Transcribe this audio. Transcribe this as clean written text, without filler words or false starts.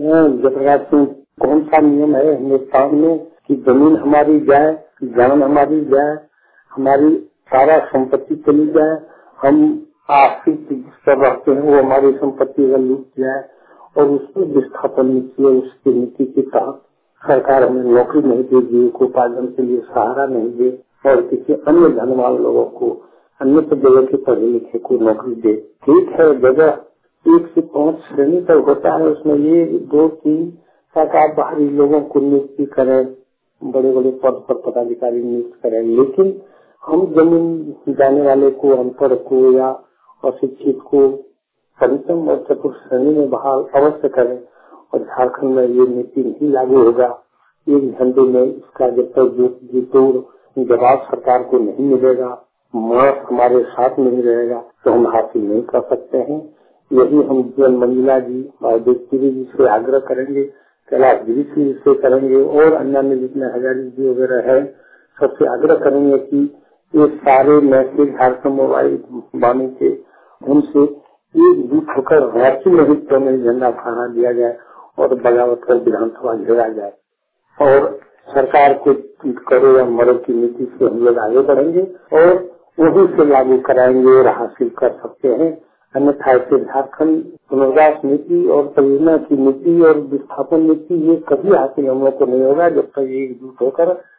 जयप्रकाश सिंह, कौन सा नियम है हिंदुस्तान में कि जमीन हमारी जाए, जान हमारी जाए, हमारी सारा संपत्ति चली जाए, हम आर्थिक स्तर रहते हैं वो हमारी संपत्ति अगर लूट जाए और उसमें विस्थापन नीति है, उसकी नीति के तहत सरकार हमें नौकरी नहीं देगी, उपार्जन के लिए सहारा नहीं दे और किसी अन्य धनवान लोगों को अन्य जगह के पढ़े लिखे को नौकरी दे। ठीक है, जगह 1 से 5 श्रेणी तक होता है, उसमें ये 2-3 तक आप बाहरी लोगों को नियुक्ति करें, बड़े बड़े पद पर पदाधिकारी नियुक्त करें, लेकिन हम जमीन जाने वाले को, अनपढ़ को या अशिक्षित को पंचम और चतुर्थ श्रेणी में बहाल अवश्य करें। और झारखंड में ये नीति नहीं लागू होगा। एक घंटे में इसका जब तक जवाब सरकार को नहीं मिलेगा, मार्ग हमारे साथ नहीं रहेगा, तो हम हासिल नहीं कर सकते हैं। यही हम जन मंजिला जी और देवपुरी जी से आग्रह करेंगे, कैलाश गिरी जी से करेंगे और अन्य जितने हजारी जी वगैरह है सबसे आग्रह करेंगे कि ये सारे मैसेज झारखंड मोबाइल वाणी के उनसे एकजुट होकर रांची में हिस्सों में झंडा फहरा दिया जाए और बगावत कर विधानसभा घेरा जाए और सरकार को करो या मरो की नीति से हम लोग आगे बढ़ेंगे और वही से लागू कराएंगे और हासिल कर सकते हैं। अन्यथा से झारखंड पुनर्वास नीति और परियोजना की नीति और विस्थापन नीति ये कभी हासिल हम लोग को नहीं होगा जब तक एकजुट होकर